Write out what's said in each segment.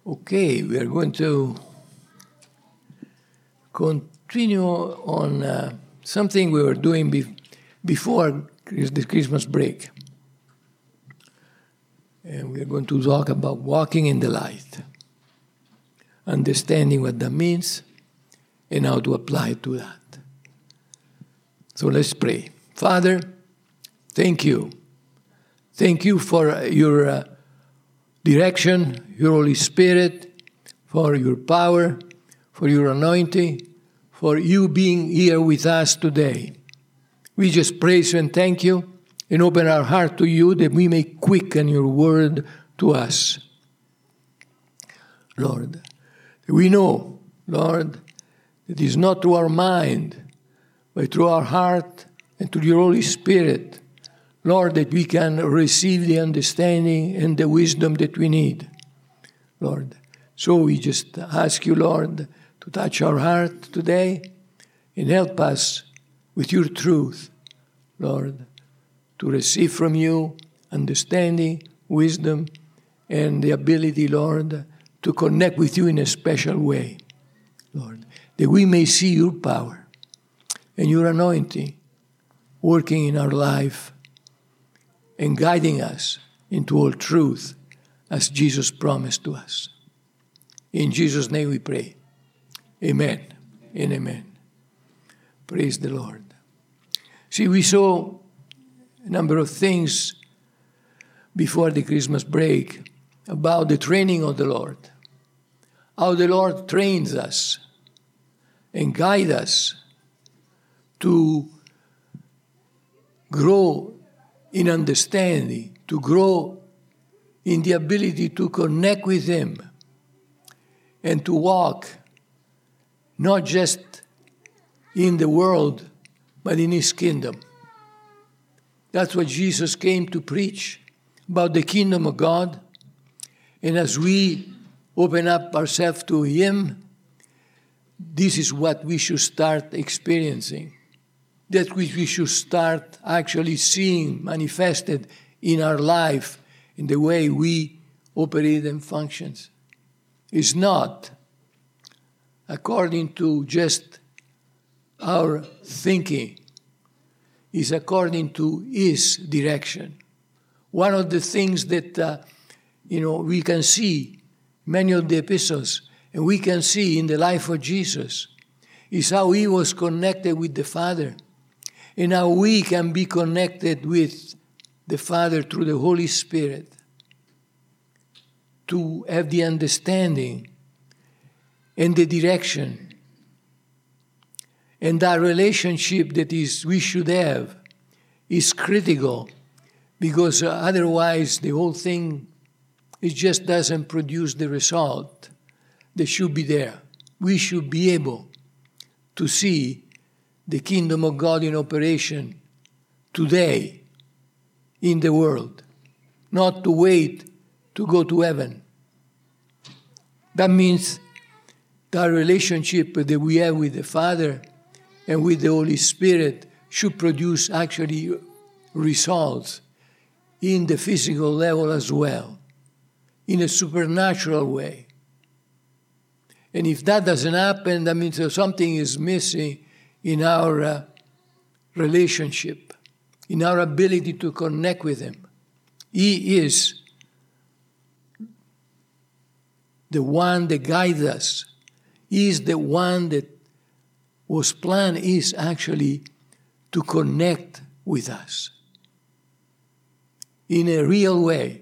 Okay, we are going to continue on something we were doing before the Christmas break. And we are going to talk about walking in the light, understanding what that means, and how to apply it to that. So let's pray. Father, thank you. Thank you for your direction, your Holy Spirit, for your power, for your anointing, for you being here with us today. We just praise you and thank you and open our heart to you that we may quicken your word to us. Lord, we know, Lord, it is not through our mind, but through our heart and through your Holy Spirit, Lord, that we can receive the understanding and the wisdom that we need, Lord. So we just ask you, Lord, to touch our heart today and help us with your truth, Lord, to receive from you understanding, wisdom, and the ability, Lord, to connect with you in a special way, Lord, that we may see your power and your anointing working in our life and guiding us into all truth as Jesus promised to us. In Jesus' name we pray. Amen and amen. Praise the Lord. See, we saw a number of things before the Christmas break about the training of the Lord, how the Lord trains us and guides us to grow in understanding, to grow in the ability to connect with Him and to walk not just in the world, but in His kingdom. That's what Jesus came to preach, about the kingdom of God. And as we open up ourselves to Him, this is what we should start experiencing. That which we should start actually seeing manifested in our life, in the way we operate and functions. It's not according to just our thinking. It's according to His direction. One of the things that we can see many of the epistles, and we can see in the life of Jesus, is how He was connected with the Father. And how we can be connected with the Father through the Holy Spirit to have the understanding and the direction. And that relationship that we should have is critical, because otherwise the whole thing, it just doesn't produce the result that should be there. We should be able to see the kingdom of God in operation today in the world, not to wait to go to heaven. That means that relationship that we have with the Father and with the Holy Spirit should produce actually results in the physical level as well, in a supernatural way. And if that doesn't happen, that means that something is missing in our relationship, in our ability to connect with Him. He is the one that guides us. He is the one that was planned is actually to connect with us in a real way.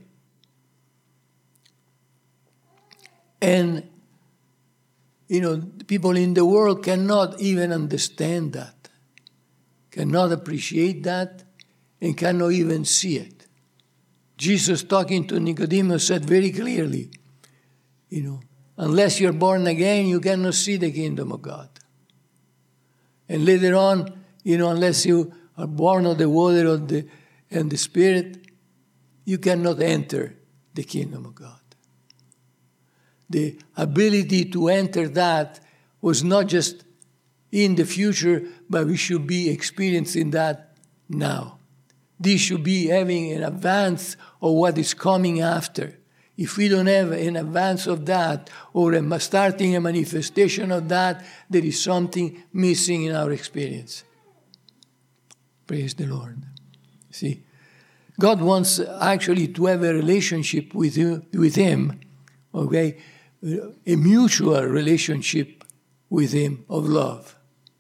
And, people in the world cannot even understand that, cannot appreciate that, and cannot even see it. Jesus, talking to Nicodemus, said very clearly, unless you're born again, you cannot see the kingdom of God. And later on, unless you are born of the water and the Spirit, you cannot enter the kingdom of God. The ability to enter that was not just in the future, but we should be experiencing that now. This should be having an advance of what is coming after. if we don't have an advance of that or starting a manifestation of that, there is something missing in our experience. Praise the Lord. See, God wants actually to have a relationship with Him, okay? A mutual relationship with Him of love.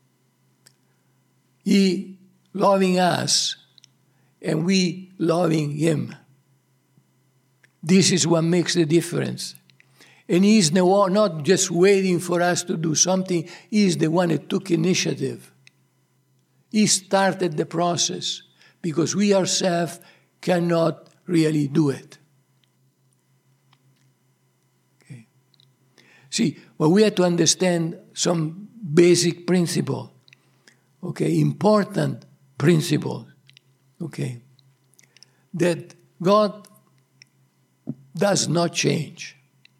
He loving us and we loving Him. This is what makes the difference. And He's not just waiting for us to do something. He's the one that took initiative. He started the process because we ourselves cannot really do it. Okay. See, well, we have to understand some basic principle, okay, important principle, okay, that God does not change.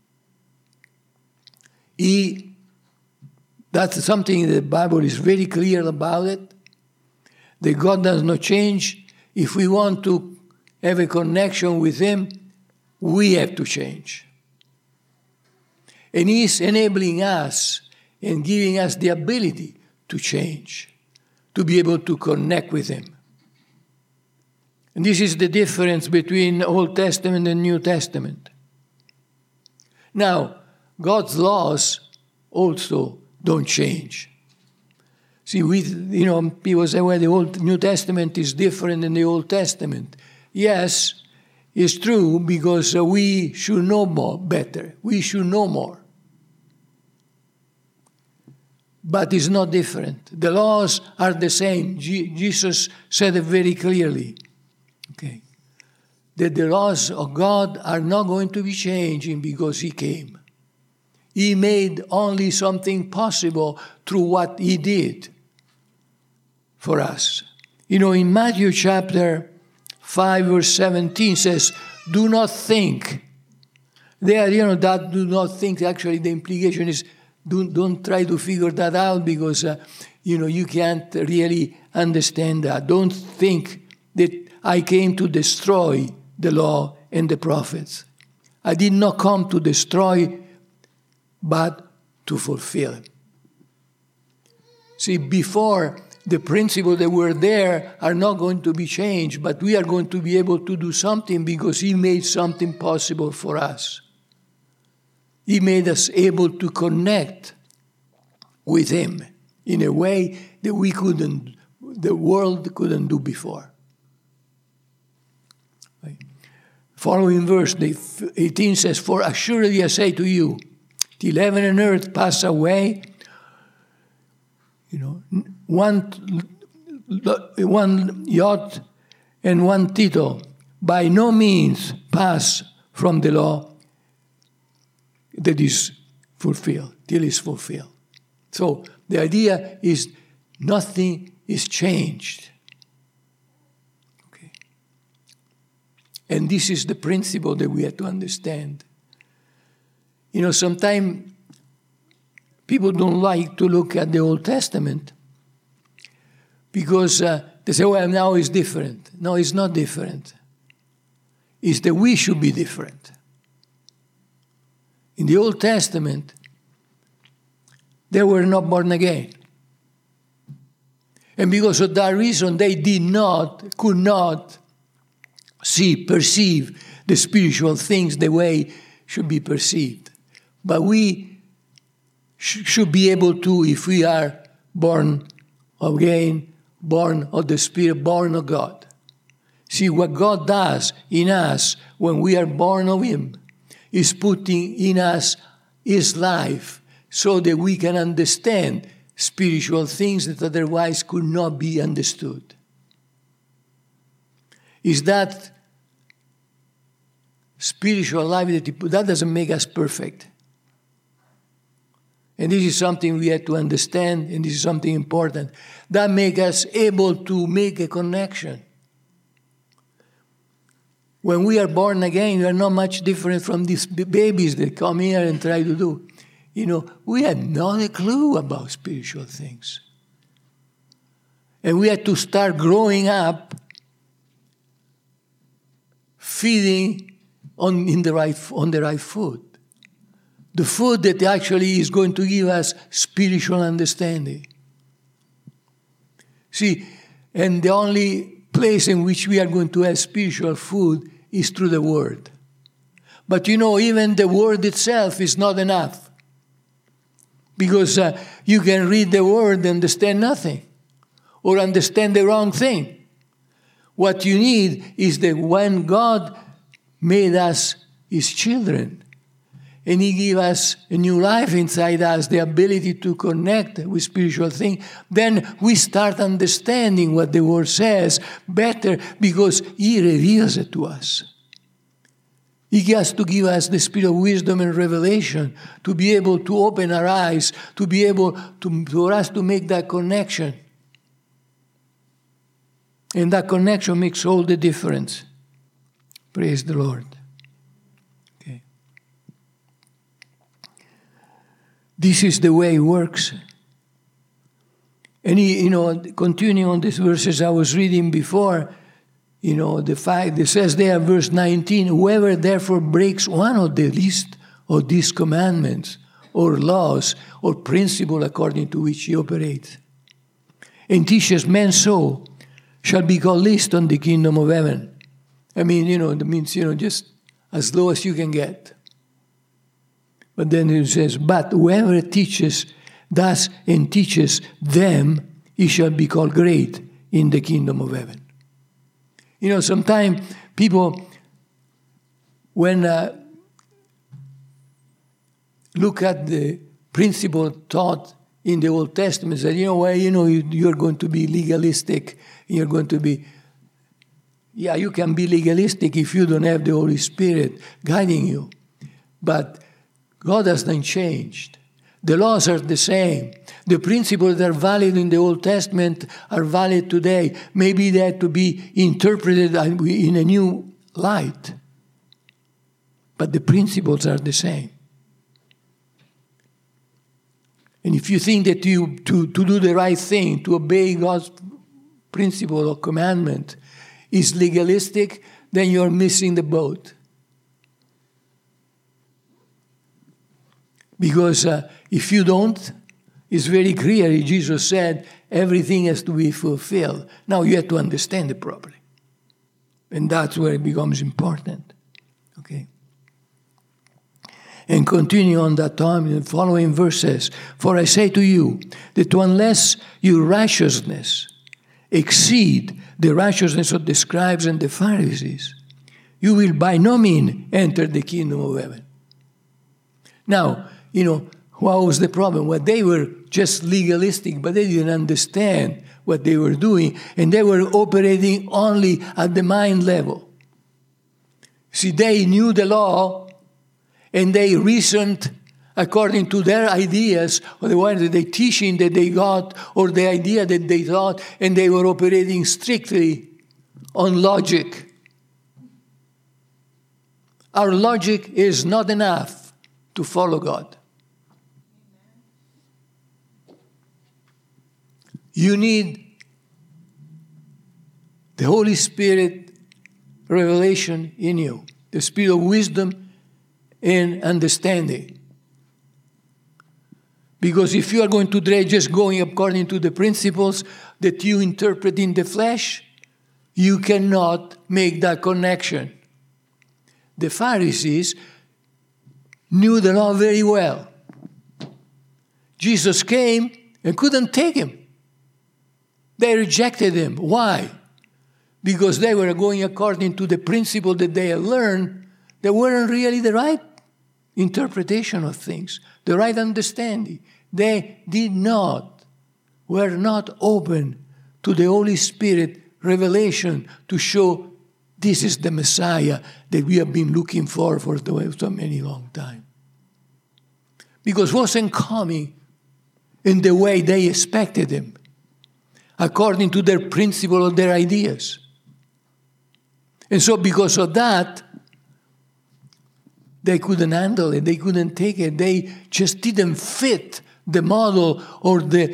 That's something the Bible is very clear about it, that God does not change. If we want to have a connection with Him, we have to change. And He's enabling us and giving us the ability to change, to be able to connect with Him. And this is the difference between Old Testament and New Testament. Now, God's laws also don't change. See, people say, well, the New Testament is different than the Old Testament. Yes, it's true, because we should know better. We should know more. But it's not different. The laws are the same. Jesus said it very clearly. Okay, that the laws of God are not going to be changing because He came. He made only something possible through what He did for us. In Matthew chapter 5, verse 17 says, do not think. There, that do not think, actually the implication is don't try to figure that out because, you can't really understand that. Don't think that I came to destroy the law and the prophets. I did not come to destroy, but to fulfill. See, before, the principles that were there are not going to be changed, but we are going to be able to do something because He made something possible for us. He made us able to connect with Him in a way that the world couldn't do before. Following verse 18 says, for assuredly I say to you, till heaven and earth pass away, one jot and one tittle by no means pass from the law that is fulfilled, till it's fulfilled. So the idea is nothing is changed. And this is the principle that we have to understand. Sometimes people don't like to look at the Old Testament because they say, well, now it's different. No, it's not different. It's that we should be different. In the Old Testament, they were not born again. And because of that reason, they could not perceive the spiritual things the way should be perceived. But we should be able to, if we are born again, born of the Spirit, born of God. See, what God does in us when we are born of Him is putting in us His life so that we can understand spiritual things that otherwise could not be understood. Is that spiritual life that doesn't make us perfect. And this is something we have to understand, and this is something important. That makes us able to make a connection. When we are born again, we are not much different from these babies that come here and try to do. We had not a clue about spiritual things. And we had to start growing up, feeding on the right food. The food that actually is going to give us spiritual understanding. See, and the only place in which we are going to have spiritual food is through the Word. But even the Word itself is not enough. Because you can read the Word and understand nothing. Or understand the wrong thing. What you need is that when God made us His children, and He gave us a new life inside us, the ability to connect with spiritual things, then we start understanding what the Word says better because He reveals it to us. He has to give us the spirit of wisdom and revelation to be able to open our eyes, to be able for us to make that connection. And that connection makes all the difference. Praise the Lord. Okay. This is the way it works. And continuing on these verses I was reading before, the fact, it says there, verse 19, whoever therefore breaks one of the least of these commandments or laws or principle according to which he operates and teaches men so, shall be called least on the kingdom of heaven. I mean, it means, just as low as you can get. But then it says, but whoever teaches thus and teaches them, he shall be called great in the kingdom of heaven. Sometimes people, when look at the principle taught in the Old Testament, say, you're going to be legalistic. You're going to be, you can be legalistic if you don't have the Holy Spirit guiding you. But God has not changed. The laws are the same. The principles that are valid in the Old Testament are valid today. Maybe they have to be interpreted in a new light. But the principles are the same. And if you think that to do the right thing, to obey God's principle or commandment is legalistic, then you're missing the boat. Because if you don't, it's very clear, Jesus said, everything has to be fulfilled. Now you have to understand it properly. And that's where it becomes important. Okay? And continue on that time in the following verses. For I say to you, that unless your righteousness exceed the righteousness of the scribes and the Pharisees, you will by no means enter the kingdom of heaven. Now, what was the problem? Well, they were just legalistic, but they didn't understand what they were doing, and they were operating only at the mind level. See, they knew the law, and they reasoned according to their ideas, or the teaching that they got, or the idea that they thought, and they were operating strictly on logic. Our logic is not enough to follow God. You need the Holy Spirit revelation in you, the spirit of wisdom and understanding. Because if you are going to just going according to the principles that you interpret in the flesh, you cannot make that connection. The Pharisees knew the law very well. Jesus came and couldn't take him. They rejected him. Why? Because they were going according to the principle that they had learned that weren't really the right interpretation of things, the right understanding. They were not open to the Holy Spirit revelation to show this is the Messiah that we have been looking for so many long time. Because it wasn't coming in the way they expected him, according to their principle or their ideas. And so because of that, they couldn't handle it, they couldn't take it, they just didn't fit the model or the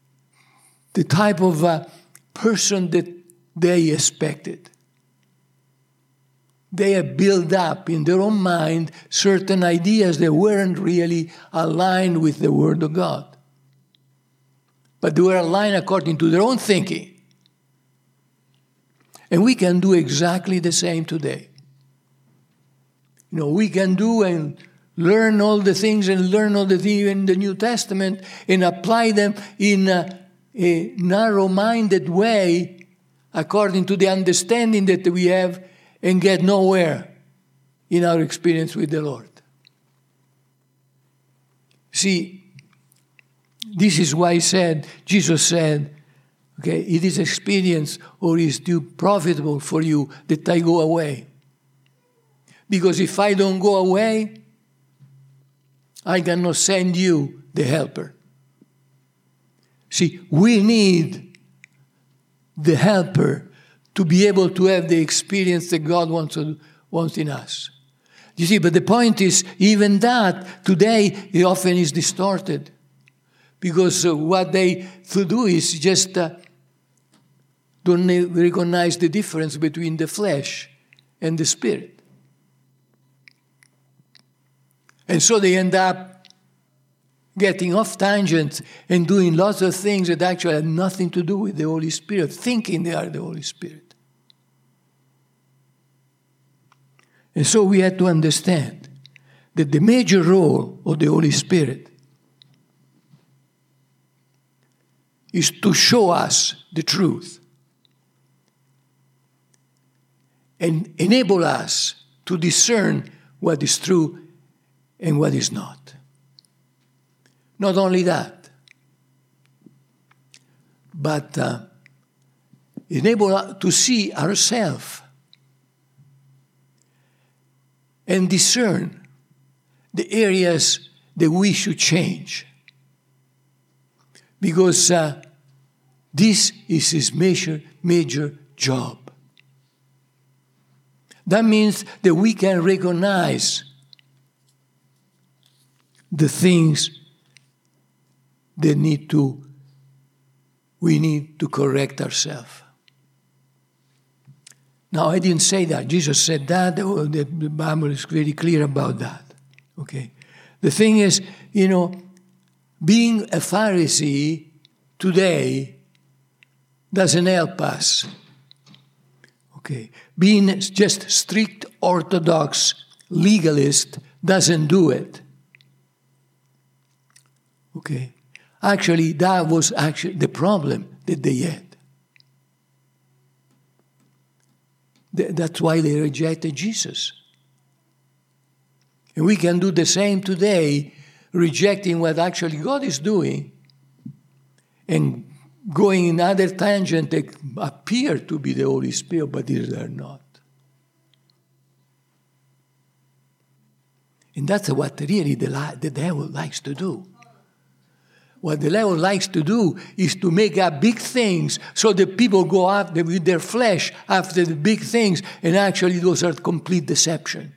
type of person that they expected. they have built up in their own mind certain ideas that weren't really aligned with the Word of God. But they were aligned according to their own thinking. And we can do exactly the same today. We can do and learn all the things in the New Testament and apply them in a narrow-minded way according to the understanding that we have and get nowhere in our experience with the Lord. See, this is why Jesus said, okay, it is experience or is too profitable for you that I go away. Because if I don't go away, I cannot send you the helper. See, we need the helper to be able to have the experience that God wants in us. You see, but the point is, even that, today, it often is distorted. Because what they do is just don't recognize the difference between the flesh and the spirit. And so they end up getting off tangents and doing lots of things that actually have nothing to do with the Holy Spirit, thinking they are the Holy Spirit. And so we have to understand that the major role of the Holy Spirit is to show us the truth and enable us to discern what is true and what is not. Not only that, but enable us to see ourselves and discern the areas that we should change. Because this is his major job. That means that we can recognize the things that we need to correct ourselves. Now, I didn't say that. Jesus said that. The Bible is very clear about that. Okay. The thing is, being a Pharisee today doesn't help us. Okay. Being just strict Orthodox legalist doesn't do it. Okay. Actually, that was the problem that they had. That's why they rejected Jesus. And we can do the same today, rejecting what actually God is doing and going in other tangents that appear to be the Holy Spirit, but they're not. And that's what really the devil likes to do. What the devil likes to do is to make up big things so that people go after with their flesh after the big things, and actually those are complete deception.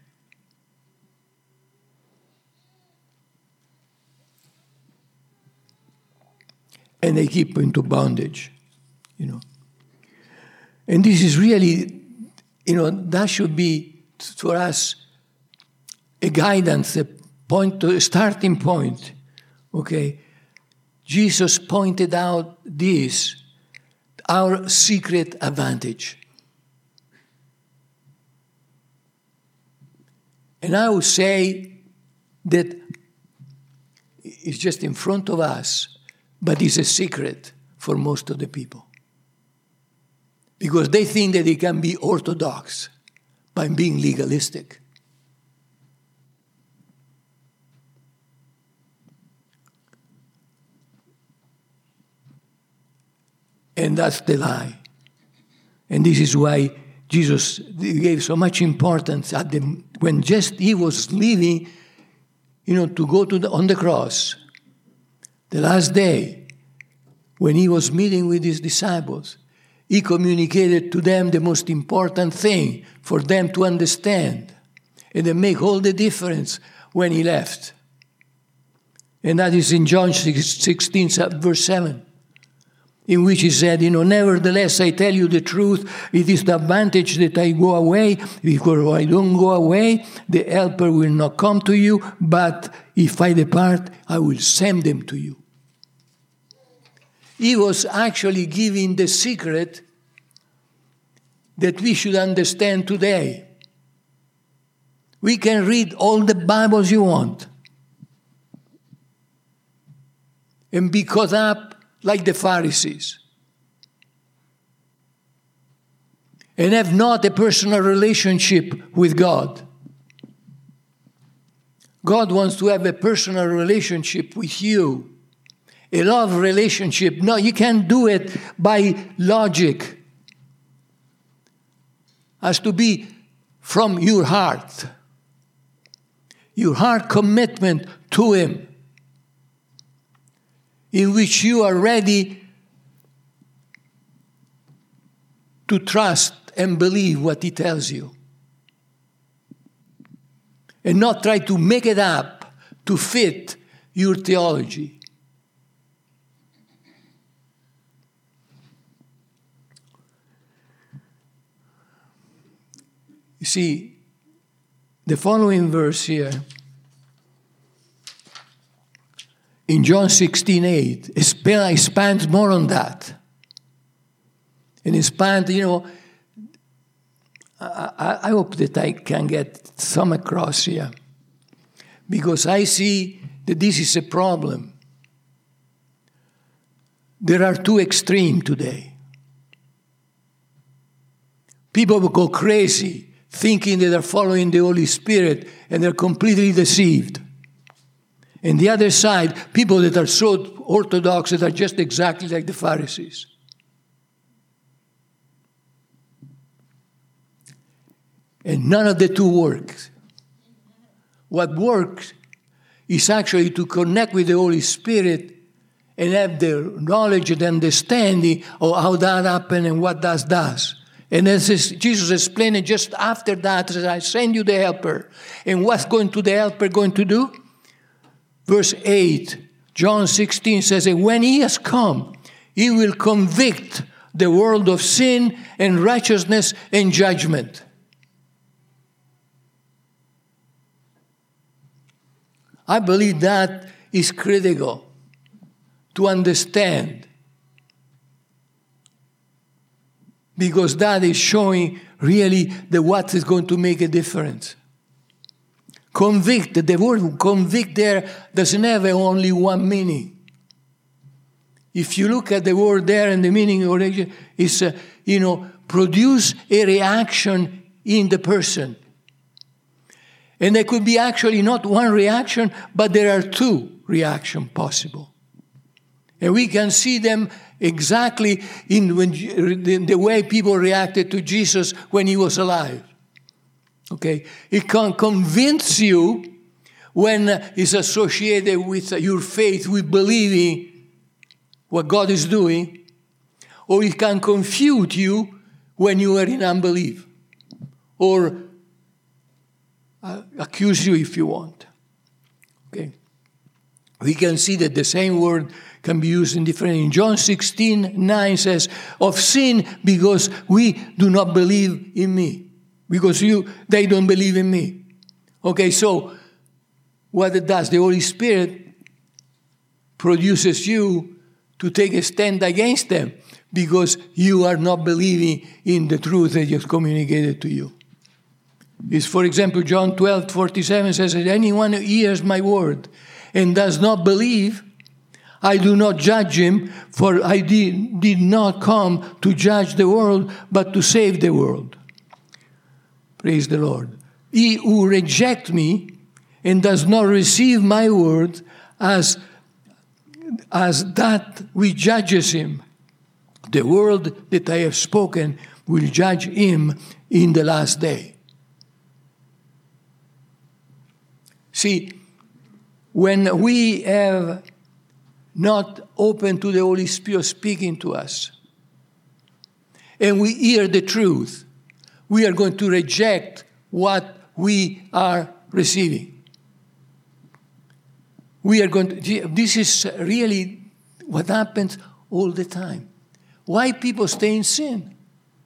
And they keep into bondage, And this is really, that should be for us a guidance, a starting point, okay? Jesus pointed out this, our secret advantage. And I would say that it's just in front of us, but it's a secret for most of the people. Because they think that they can be orthodox by being legalistic. And that's the lie. And this is why Jesus gave so much importance when just he was leaving, to go on the cross. The last day, when he was meeting with his disciples, he communicated to them the most important thing for them to understand and then make all the difference when he left. And that is in John 16, verse 7. in which he said, nevertheless, I tell you the truth, it is the advantage that I go away, because if I don't go away, the helper will not come to you, but if I depart, I will send them to you. He was actually giving the secret that we should understand today. We can read all the Bibles you want and be caught up like the Pharisees, and have not a personal relationship with God. God wants to have a personal relationship with you, a love relationship. No, you can't do it by logic. It has to be from your heart commitment to Him, in which you are ready to trust and believe what He tells you, and not try to make it up to fit your theology. You see, the following verse here, in John 16:8, expands more on that. And expands, I hope that I can get some across here, because I see that this is a problem. There are two extremes today. People will go crazy thinking that they're following the Holy Spirit, and they're completely deceived. And the other side, people that are so orthodox that are just exactly like the Pharisees. And none of the two works. What works is actually to connect with the Holy Spirit and have the knowledge and understanding of how that happened and what that does. And as Jesus explained it just after that, says, I send you the helper. And what's the helper going to do? Verse 8, John 16 says, and when He has come, He will convict the world of sin and righteousness and judgment. I believe that is critical to understand, because that is showing really what is going to make a difference. Convict, the word convict there doesn't have only one meaning. If you look at the word there and the meaning originally is, produce a reaction in the person. And there could be actually not one reaction, but there are two reactions possible. And we can see them exactly in the way people reacted to Jesus when He was alive. Okay? It can convince you when it's associated with your faith, with believing what God is doing, or it can confute you when you are in unbelief, or accuse you if you want. Okay? We can see that the same word can be used in different. In John 16:9 says, of sin because we do not believe in me. Because they don't believe in me. Okay, so what it does, the Holy Spirit produces you to take a stand against them because you are not believing in the truth that He has communicated to you. It's, for example, John 12:47 says, anyone who hears my word and does not believe, I do not judge him, for I did not come to judge the world, but to save the world. Praise the Lord. He who rejects me and does not receive my word as that which judges him, the word that I have spoken will judge him in the last day. See, when we have not open to the Holy Spirit speaking to us, and we hear the truth, we are going to reject what we are receiving. We are going to, this is really what happens all the time. Why people stay in sin?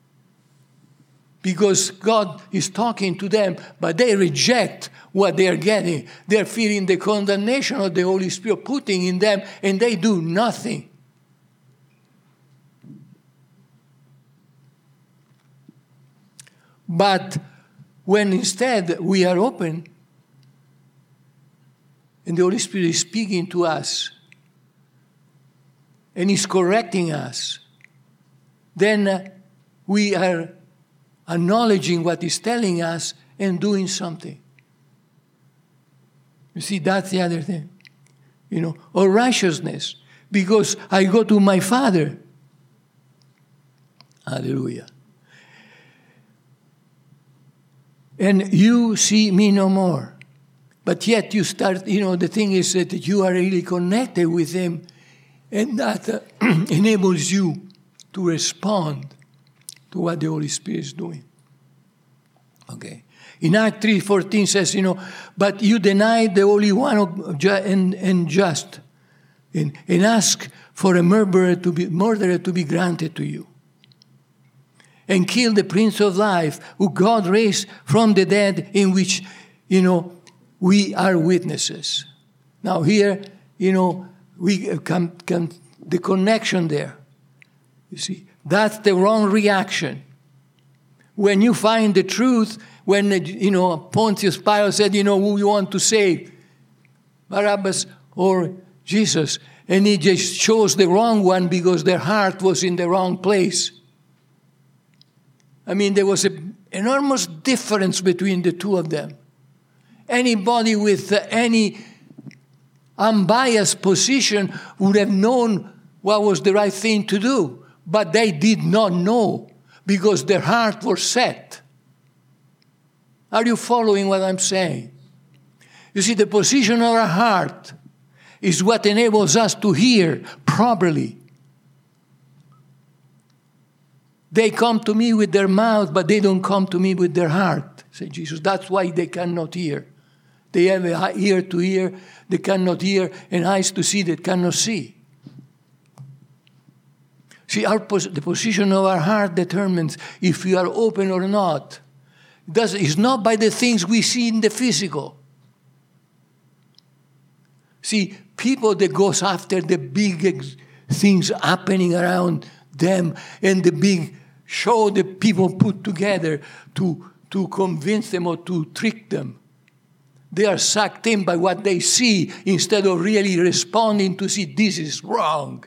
Because God is talking to them, but they reject what they are getting. They're feeling the condemnation of the Holy Spirit putting in them, and they do nothing. But when instead we are open, and the Holy Spirit is speaking to us, and He's correcting us, then we are acknowledging what He's telling us and doing something. You see, that's the other thing. Or righteousness, because I go to my Father. Hallelujah. And you see me no more. But yet you start, the thing is that you are really connected with Him, and that enables you to respond to what the Holy Spirit is doing. Okay. In Acts 3:14 says, but you denied the Holy One and just, and ask for a murderer to be granted to you, and kill the Prince of Life, who God raised from the dead, in which, we are witnesses. Now here, we can the connection there. You see, that's the wrong reaction. When you find the truth, when, Pontius Pilate said, who you want to save, Barabbas or Jesus, and he just chose the wrong one because their heart was in the wrong place. I mean, there was an enormous difference between the two of them. Anybody with any unbiased position would have known what was the right thing to do, but they did not know because their heart was set. Are you following what I'm saying? You see, the position of our heart is what enables us to hear properly. They come to me with their mouth, but they don't come to me with their heart, said Jesus. That's why they cannot hear. They have an ear to hear, they cannot hear, and eyes to see, they cannot see. See, the position of our heart determines if we are open or not. It's not by the things we see in the physical. See, people that goes after the big things happening around them and the big show that people put together to convince them or to trick them. They are sucked in by what they see instead of really responding to see this is wrong.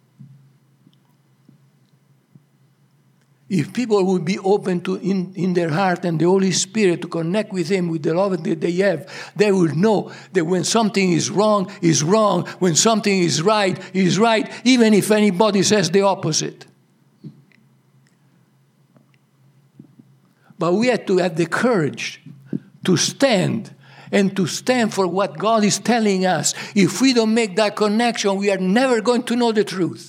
If people would be open to in their heart and the Holy Spirit to connect with Him, with the love that they have, they will know that when something is wrong, when something is right, even if anybody says the opposite. But we have to have the courage to stand and to stand for what God is telling us. If we don't make that connection, we are never going to know the truth.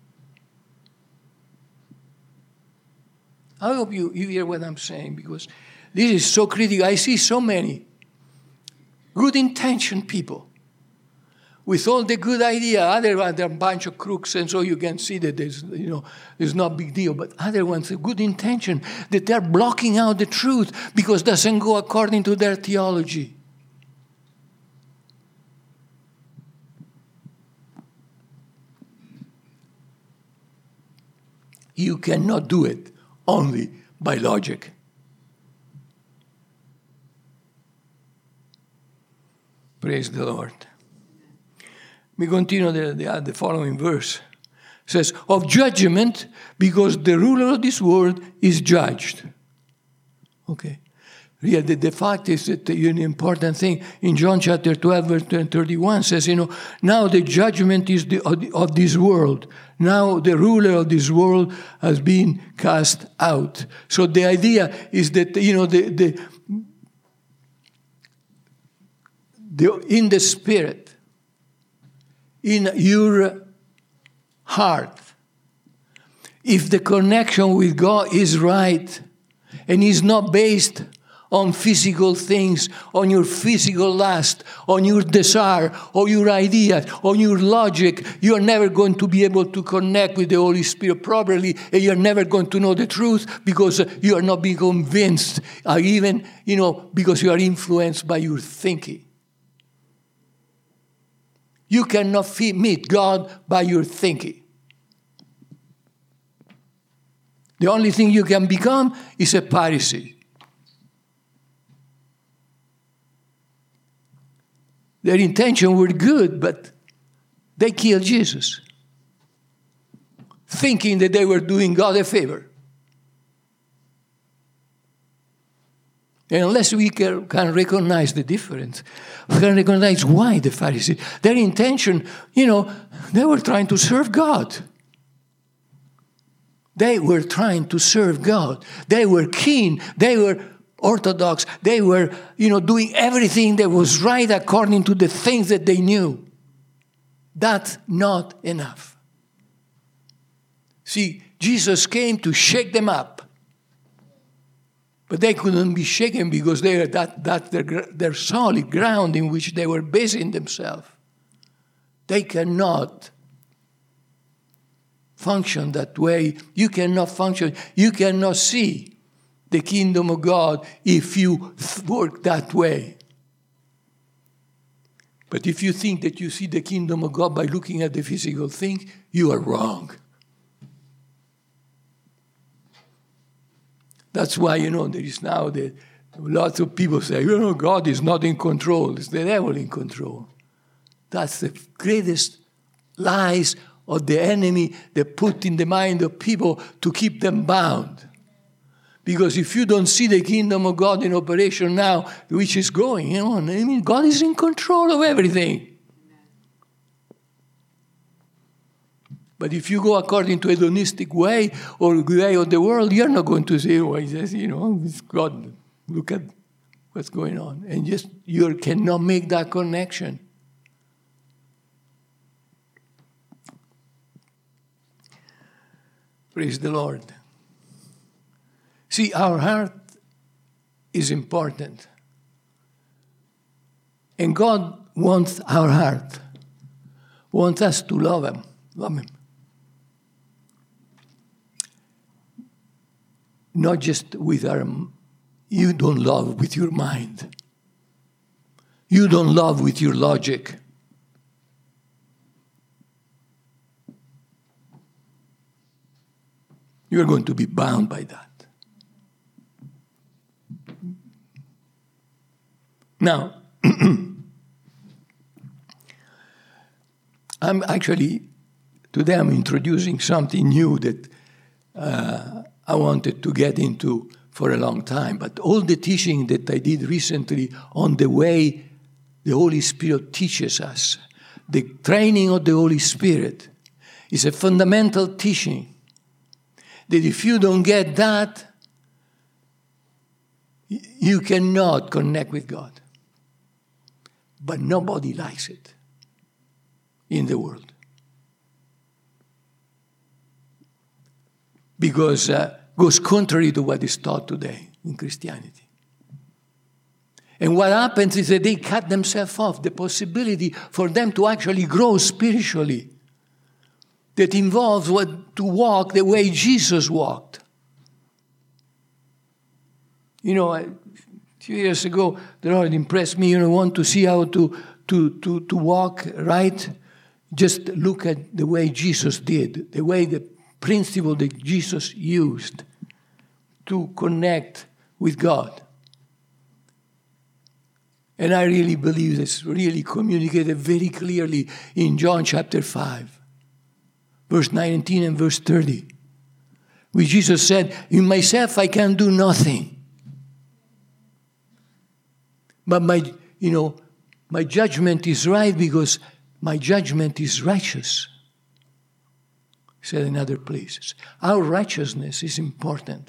I hope you hear what I'm saying, because this is so critical. I see so many good-intentioned people with all the good idea. Other ones, they're a bunch of crooks, and so you can see that there's no big deal. But other ones, a good intention, that they're blocking out the truth because it doesn't go according to their theology. You cannot do it only by logic. Praise the Lord. We continue the following verse. It says, of judgment, because the ruler of this world is judged. Okay. Yeah, the fact is that an important thing in John chapter 12, verse 31 says, now the judgment is of this world. Now the ruler of this world has been cast out. So the idea is that, in the spirit, in your heart, if the connection with God is right and is not based on physical things, on your physical lust, on your desire, on your ideas, on your logic, you are never going to be able to connect with the Holy Spirit properly, and you're never going to know the truth because you are not being convinced, or even, because you are influenced by your thinking. You cannot meet God by your thinking. The only thing you can become is a Pharisee. Their intentions were good, but they killed Jesus, thinking that they were doing God a favor. And unless we can recognize the difference, we can recognize why the Pharisees, their intention, they were trying to serve God. They were trying to serve God. They were keen. They were orthodox. They were, doing everything that was right according to the things that they knew. That's not enough. See, Jesus came to shake them up. But they couldn't be shaken because that's their solid ground in which they were basing themselves. They cannot function that way. You cannot function. You cannot see the kingdom of God if you work that way. But if you think that you see the kingdom of God by looking at the physical things, you are wrong. That's why, there is now lots of people say, God is not in control. It's the devil in control. That's the greatest lies of the enemy that put in the mind of people to keep them bound. Because if you don't see the kingdom of God in operation now, which is going on, God is in control of everything. But if you go according to a hedonistic way or the way of the world, you're not going to say, it's God, look at what's going on. And you cannot make that connection. Praise the Lord. See, our heart is important. And God wants our heart. Wants us to love Him. Love Him. Not just with you don't love with your mind. You don't love with your logic. You're going to be bound by that. Now, today I'm introducing something new that I wanted to get into for a long time. But all the teaching that I did recently on the way the Holy Spirit teaches us, the training of the Holy Spirit, is a fundamental teaching that if you don't get that, you cannot connect with God. But nobody likes it in the world. Because it goes contrary to what is taught today in Christianity. And what happens is that they cut themselves off the possibility for them to actually grow spiritually. That involves to walk the way Jesus walked. A few years ago, the Lord impressed me, want to see how to walk right. Just look at the way Jesus did, the principle that Jesus used to connect with God. And I really believe it's really communicated very clearly in John chapter 5, verse 19 and verse 30, where Jesus said, in myself I can do nothing. But my judgment is right because my judgment is righteous. He said in other places. Our righteousness is important.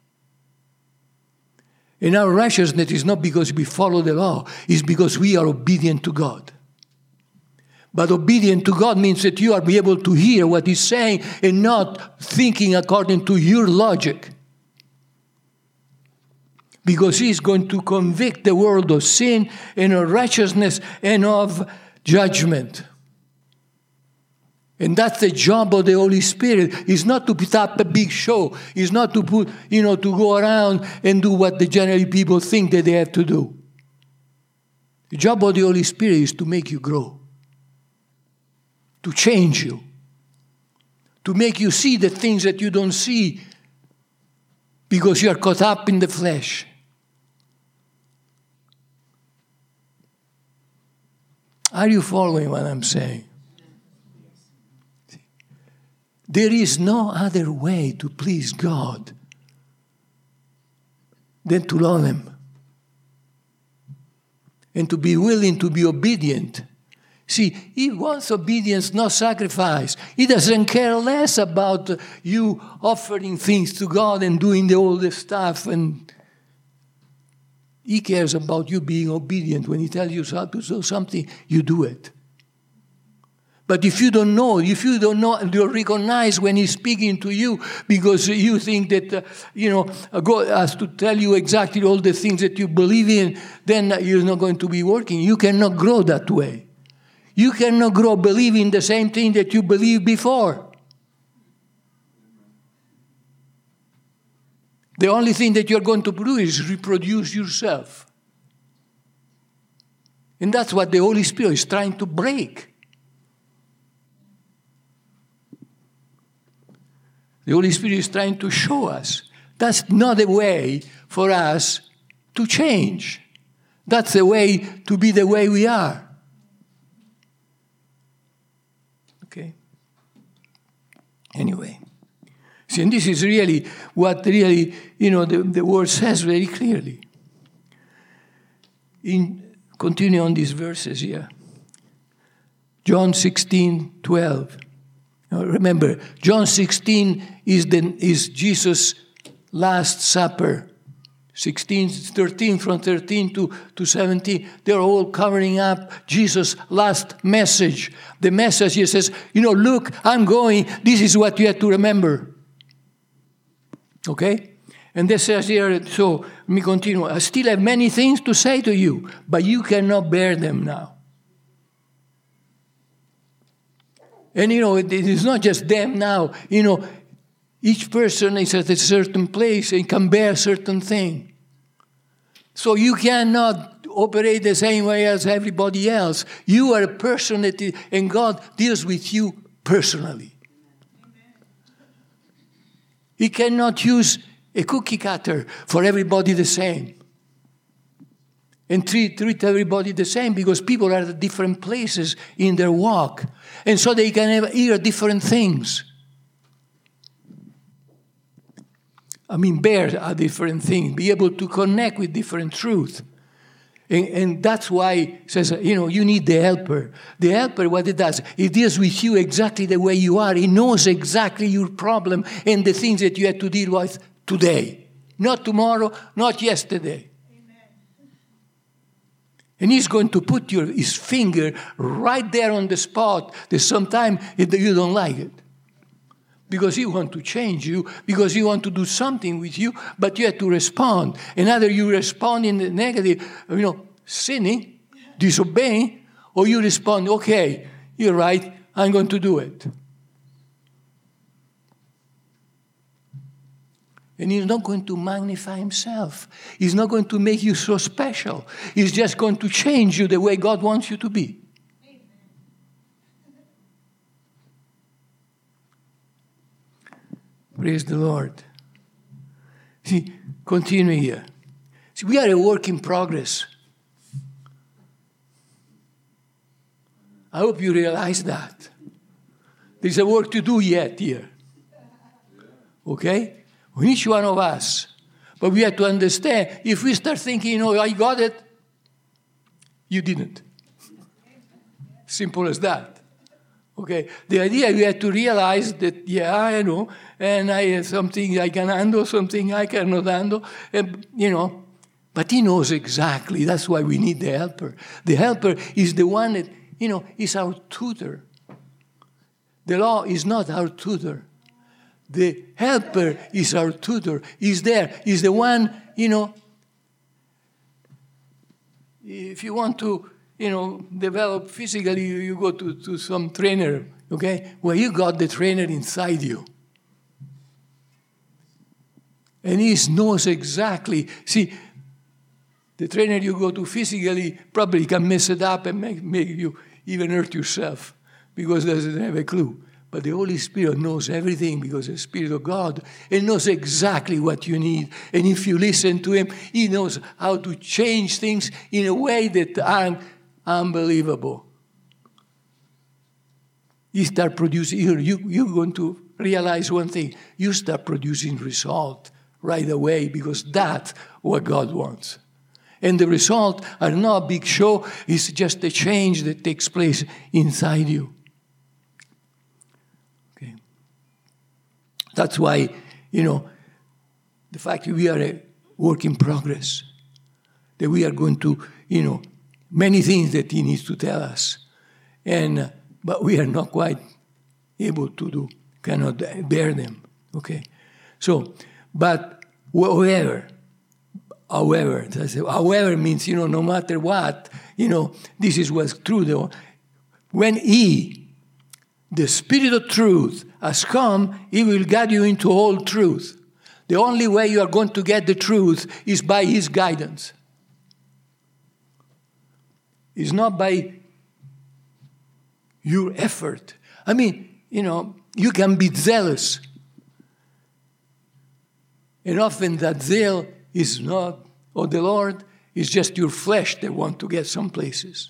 And our righteousness is not because we follow the law. It's because we are obedient to God. But obedient to God means that you are be able to hear what He's saying and not thinking according to your logic. because he's going to convict the world of sin and of righteousness and of judgment. And that's the job of the Holy Spirit. It's not to put up a big show. It's not to put, to go around and do what the general people think that they have to do. The job of the Holy Spirit is to make you grow, to change you, to make you see the things that you don't see because you are caught up in the flesh. Are you following what I'm saying? There is no other way to please God than to love Him and to be willing to be obedient. See, He wants obedience, not sacrifice. He doesn't care less about you offering things to God and doing all the stuff. And He cares about you being obedient. When He tells you to do something, you do it. But if you don't know, you recognize when He's speaking to you because you think that, God has to tell you exactly all the things that you believe in, then you're not going to be working. You cannot grow that way. You cannot grow believing the same thing that you believed before. The only thing that you're going to do is reproduce yourself. And that's what the Holy Spirit is trying to break. The Holy Spirit is trying to show us that's not a way for us to change. That's a way to be the way we are. Okay? Anyway. See, and this is really what the word says very clearly. Continue on these verses here. John 16:12. Now remember, John 16 is Jesus' Last Supper. 13 from 13 to 17. They're all covering up Jesus' last message. The message, he says, look, I'm going. This is what you have to remember. Okay? And this says here, so let me continue. I still have many things to say to you, but you cannot bear them now. And, it is not just them now. Each person is at a certain place and can bear certain thing. So you cannot operate the same way as everybody else. You are a person and God deals with you personally. He cannot use a cookie cutter for everybody the same. And treat everybody the same because people are at different places in their walk. And so they can hear different things. Bear a different thing. Be able to connect with different truth. And that's why it says, you need the helper. The helper, what it does, it deals with you exactly the way you are. It knows exactly your problem and the things that you have to deal with today. Not tomorrow, not yesterday. And He's going to put His finger right there on the spot that sometimes you don't like it. Because He wants to change you, because He wants to do something with you, but you have to respond. And either you respond in the negative, sinning, disobeying, or you respond, okay, you're right, I'm going to do it. And He's not going to magnify Himself. He's not going to make you so special. He's just going to change you the way God wants you to be. Praise the Lord. See, continue here. See, we are a work in progress. I hope you realize that. There's a work to do yet here. Okay? Each one of us. But we have to understand, if we start thinking, I got it, you didn't. Simple as that. Okay? The idea we have to realize that, I know, and I have something I can handle, something I cannot handle, and, but He knows exactly. That's why we need the helper. The helper is the one that, is our tutor. The law is not our tutor. The helper is our tutor. He's there. He's the one, if you want to, develop physically, you go to some trainer, okay? Well, you got the trainer inside you. And he knows exactly. See, the trainer you go to physically probably can mess it up and make you even hurt yourself because he doesn't have a clue. But the Holy Spirit knows everything because the Spirit of God, and knows exactly what you need. And if you listen to him, he knows how to change things in a way that are unbelievable. You start producing, you're going to realize one thing. You start producing result right away because that's what God wants. And the result are not a big show. It's just a change that takes place inside you. Okay. That's why, the fact that we are a work in progress, that we are going to, many things that he needs to tell us. But we are not quite able to do, cannot bear them. Okay. So, but however means, no matter what, this is what's true though. When the Spirit of truth has come, he will guide you into all truth. The only way you are going to get the truth is by his guidance. It's not by your effort. I mean, you can be zealous. And often that zeal is not of the Lord, it's just your flesh that wants to get some places.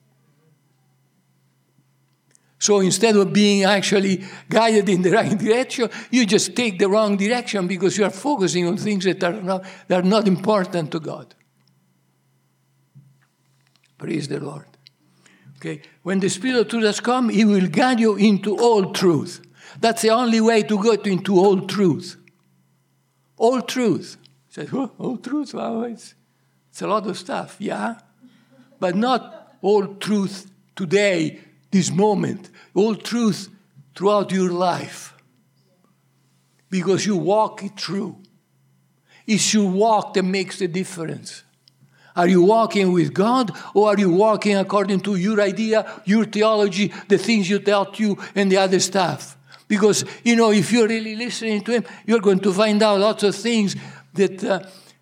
So instead of being actually guided in the right direction, you just take the wrong direction because you are focusing on things that are not important to God. Praise the Lord. Okay, when the Spirit of truth has come, he will guide you into all truth. That's the only way to go into all truth. All truth. You say, all truth? Well, it's a lot of stuff, yeah? But not all truth today, this moment. All truth throughout your life. Because you walk it through. It's your walk that makes the difference. Are you walking with God, or are you walking according to your idea, your theology, the things you taught you, and the other stuff? Because, if you're really listening to him, you're going to find out lots of things that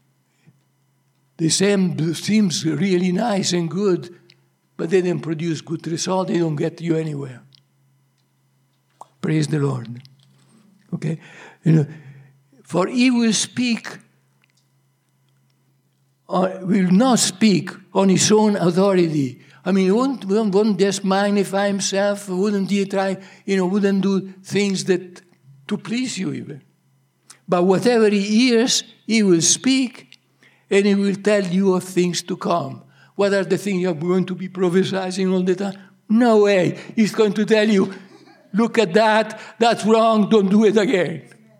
seems really nice and good, but they don't produce good results. They don't get you anywhere. Praise the Lord. Okay? For he will not speak on his own authority. I mean, won't just magnify himself? Wouldn't he try, wouldn't do things that to please you even? But whatever he hears, he will speak, and he will tell you of things to come. What are the things you're going to be prophesying all the time? No way. He's going to tell you, look at that, that's wrong, don't do it again.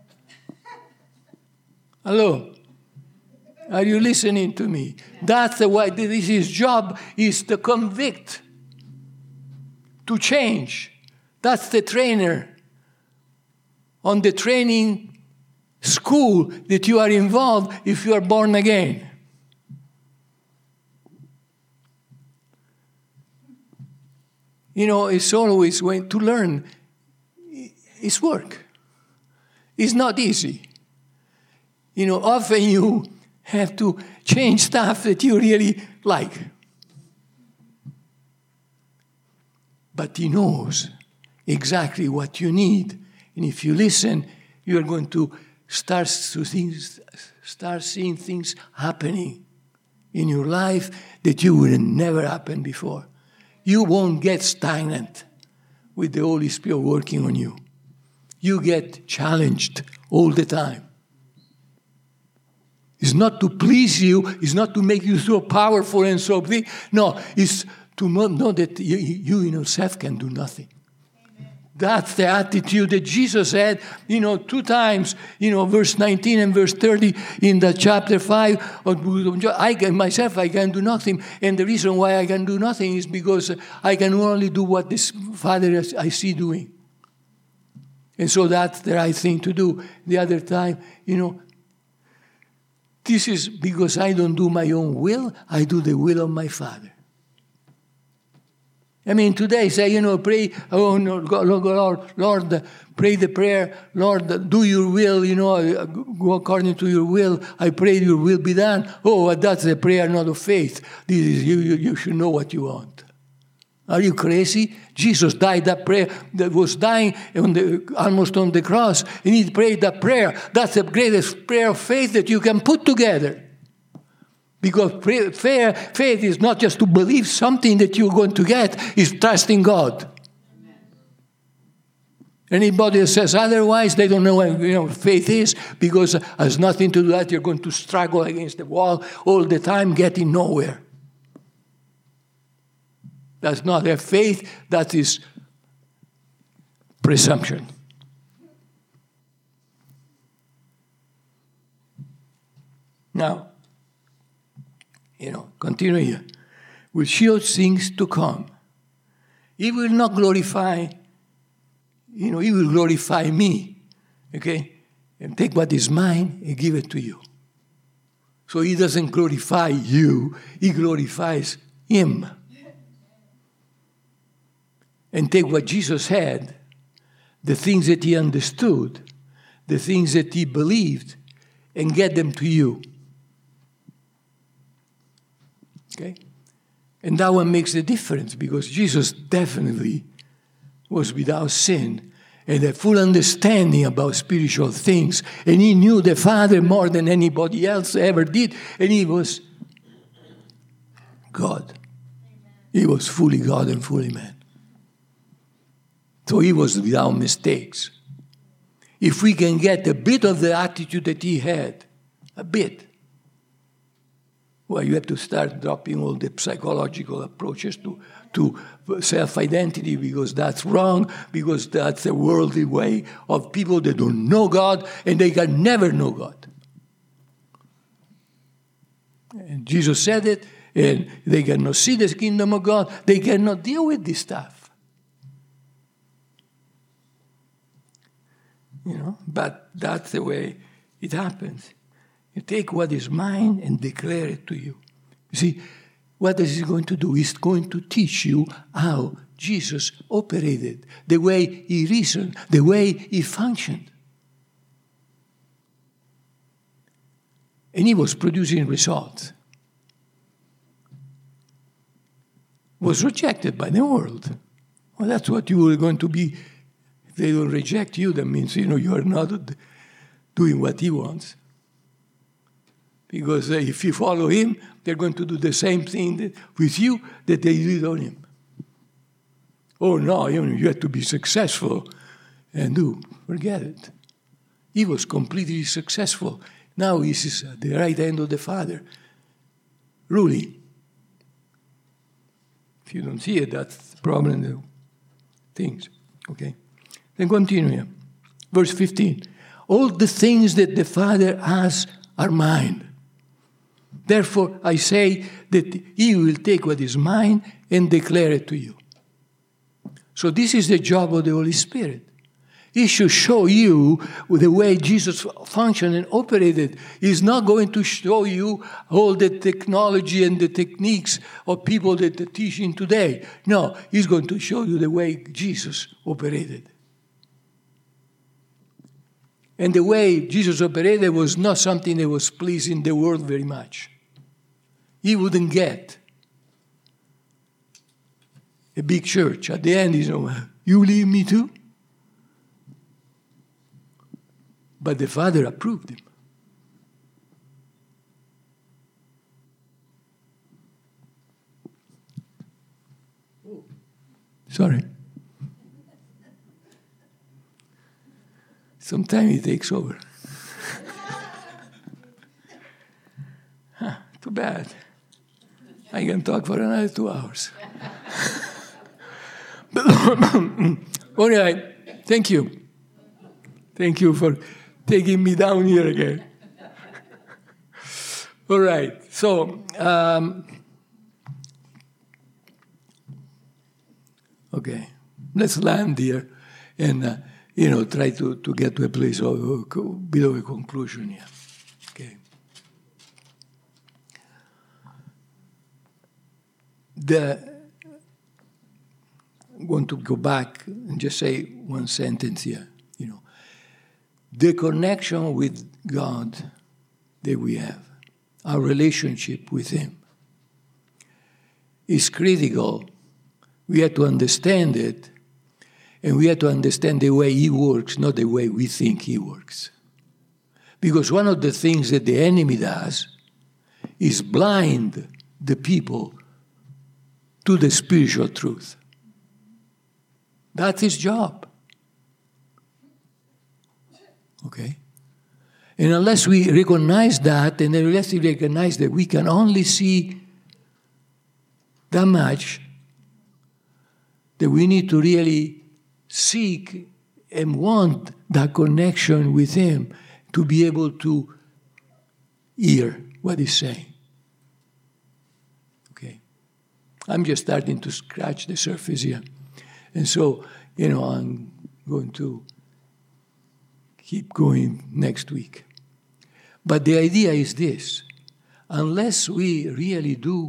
Hello? Are you listening to me? That's why his job is to convict, to change. That's the trainer on the training school that you are involved if you are born again. It's always when to learn is work. It's not easy. Often you have to change stuff that you really like. But he knows exactly what you need. And if you listen, you are going to start seeing things happening in your life that you would have never happened before. You won't get stagnant with the Holy Spirit working on you. You get challenged all the time. It's not to please you. It's not to make you so powerful and so big. No, it's to know that you in yourself can do nothing. Amen. That's the attitude that Jesus had, 2 times, verse 19 and verse 30 in the chapter 5 of John. I can do nothing. And the reason why I can do nothing is because I can only do what this Father I see doing. And so that's the right thing to do. The other time, This is because I don't do my own will, I do the will of my Father. I mean, today, say, pray, oh, no, Lord, pray the prayer, Lord, do your will, go according to your will. I pray your will be done. Oh, that's a prayer not of faith. This is, you should know what you want. Are you crazy? Jesus died that prayer, that was dying almost on the cross, and he prayed that prayer. That's the greatest prayer of faith that you can put together. Because faith is not just to believe something that you're going to get, it's trusting God. Anybody that says otherwise, they don't know what faith is, because it has nothing to do with that. You're going to struggle against the wall all the time, getting nowhere. That's not a faith, that is presumption. Now, continue here. Will show things to come. He will not glorify, he will glorify me, okay? And take what is mine and give it to you. So he doesn't glorify you, he glorifies him. And take what Jesus had, the things that he understood, the things that he believed, and get them to you. Okay? And that one makes the difference, because Jesus definitely was without sin and had full understanding about spiritual things. And he knew the Father more than anybody else ever did. And he was God. He was fully God and fully man. So he was without mistakes. If we can get a bit of the attitude that he had, a bit, well, you have to start dropping all the psychological approaches to self-identity, because that's wrong, because that's a worldly way of people that don't know God, and they can never know God. And Jesus said it, and they cannot see the kingdom of God. They cannot deal with this stuff. But that's the way it happens. You take what is mine and declare it to you. You see, what is he going to do? He's going to teach you how Jesus operated, the way he reasoned, the way he functioned. And he was producing results. Was rejected by the world. Well, that's what you are going to be. If they don't reject you, that means, you are not doing what he wants. Because if you follow him, they're going to do the same thing with you that they did on him. Oh, no, you have to be successful and forget it. He was completely successful. Now he's at the right hand of the Father, ruling. If you don't see it, that's the problem of things. Okay? Then continue here. Verse 15. All the things that the Father has are mine. Therefore, I say that he will take what is mine and declare it to you. So this is the job of the Holy Spirit. He should show you the way Jesus functioned and operated. He's not going to show you all the technology and the techniques of people that are teaching today. No, he's going to show you the way Jesus operated. And the way Jesus operated was not something that was pleasing the world very much. He wouldn't get a big church. At the end, you leave me too? But the Father approved him. Sorry. Sometimes he takes over. Too bad. I can talk for another 2 hours. All right. Thank you. Thank you for taking me down here again. All right. So, okay. Let's land here and, try to get to a place of a bit of a conclusion here. Okay. I'm going to go back and just say one sentence here. The connection with God that we have, our relationship with Him, is critical. We have to understand it, and we have to understand the way He works, not the way we think He works. Because one of the things that the enemy does is blind the people to the spiritual truth. That's his job. Okay? And unless we recognize that, and unless we recognize that we can only see that much, that we need to really seek and want that connection with Him to be able to hear what He's saying. Okay? I'm just starting to scratch the surface here. And so, I'm going to keep going next week. But the idea is this: unless we really do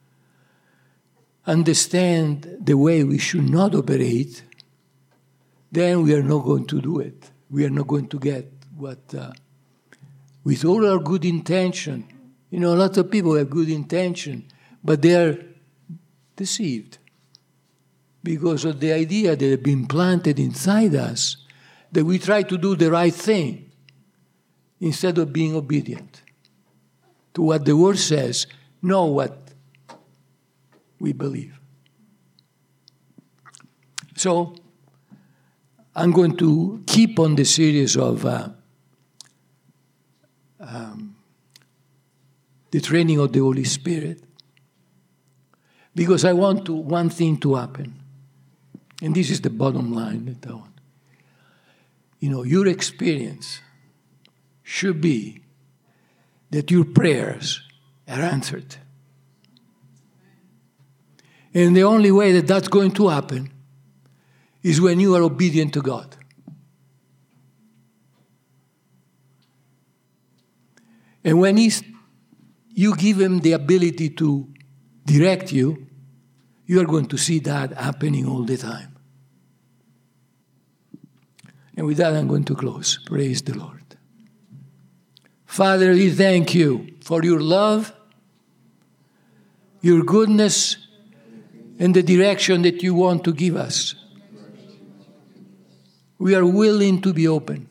understand the way we should not operate, then we are not going to do it. We are not going to get what, with all our good intention. A lot of people have good intention, but they are deceived because of the idea that has been planted inside us that we try to do the right thing instead of being obedient to what the Word says, not what we believe. So, I'm going to keep on the series of the training of the Holy Spirit, because I want one thing to happen. And this is the bottom line that I want. Your experience should be that your prayers are answered. And the only way that that's going to happen is when you are obedient to God. And when you give Him the ability to direct you, you are going to see that happening all the time. And with that, I'm going to close. Praise the Lord. Father, we thank You for Your love, Your goodness, and the direction that You want to give us. We are willing to be open,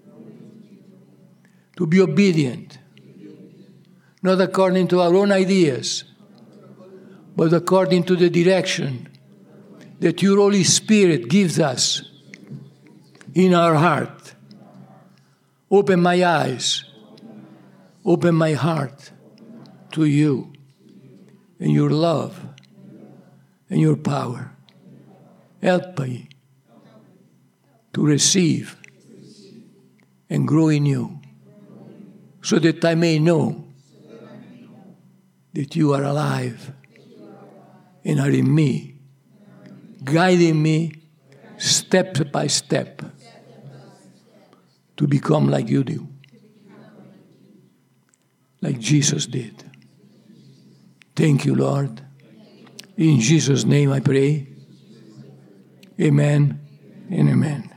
to be obedient, not according to our own ideas, but according to the direction that Your Holy Spirit gives us in our heart. Open my eyes, open my heart to You and Your love and Your power. Help me to receive and grow in You, so that I may know that You are alive and are in me, guiding me step by step to become like You do, like Jesus did. Thank You, Lord. In Jesus' name I pray. Amen and amen.